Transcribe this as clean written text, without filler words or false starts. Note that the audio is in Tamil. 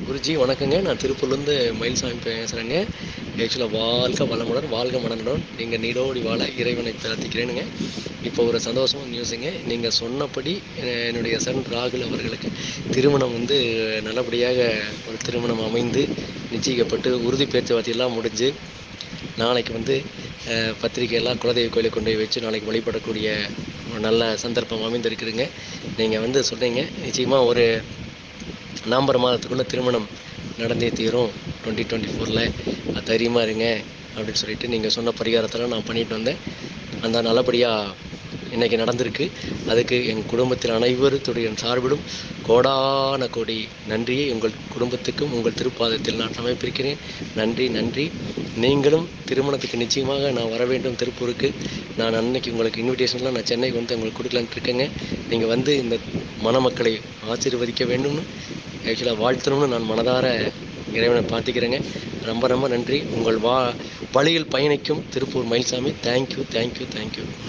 குருஜி வணக்கங்க. நான் திருப்பூர்லேருந்து மயில்சாமி பேசுகிறேங்க. ஆக்சுவலாக வாழ்க வளமுடன், வாழ்க மனங்களுடன் நீங்கள் நீடோடி வாழ இறைவனை பிரார்த்திக்கிறேனுங்க. இப்போ ஒரு சந்தோஷமான நியூஸுங்க. நீங்கள் சொன்னபடி என்னுடைய சன் ராகுல் அவர்களுக்கு திருமணம் வந்து நல்லபடியாக ஒரு திருமணம் அமைந்து நிச்சயிக்கப்பட்டு உறுதி பேச்சுவார்த்தையெல்லாம் முடிஞ்சு நாளைக்கு வந்து பத்திரிக்கையெல்லாம் குலதெய்வ கோயிலுக்கு கொண்டு போய் வச்சு நாளைக்கு வழிபடக்கூடிய ஒரு நல்ல சந்தர்ப்பம் அமைந்திருக்குதுங்க. நீங்கள் வந்து சொன்னீங்க நிச்சயமாக ஒரு நவம்பர் மாதத்துக்குள்ளே திருமணம் நடந்தே தீரும் 2024. அது தைரியமாக இருங்க அப்படின்னு சொல்லிட்டு நீங்கள் சொன்ன பரிகாரத்தெல்லாம் நான் பண்ணிட்டு வந்தேன். அந்த நல்லபடியாக இன்றைக்கி நடந்திருக்கு. அதுக்கு எங்கள் குடும்பத்தில் அனைவருடைய சார்பிலும் கோடான கோடி நன்றியை உங்கள் குடும்பத்துக்கும் உங்கள் திருப்பாதத்தில் நான் சமர்ப்பிக்கிறேன். நன்றி நன்றி. நீங்களும் திருமணத்துக்கு நிச்சயமாக நான் வர வேண்டும் திருப்பூருக்கு. நான் அன்னைக்கு உங்களுக்கு இன்விடேஷன்லாம் நான் சென்னைக்கு வந்து உங்களுக்கு கொடுக்கலான்ட்டு இருக்கேங்க. நீங்கள் வந்து இந்த மணமக்களை ஆசீர்வதிக்க வேண்டும்னு ஆக்சுவலாக வாழ்த்தணும்னு நான் மனதார இறைவனை பார்த்துக்கிறேங்க. ரொம்ப ரொம்ப நன்றி. உங்கள் வழியில் பயணிக்கும் Tiruppur Mayilsamy. Thank you thank you thank you.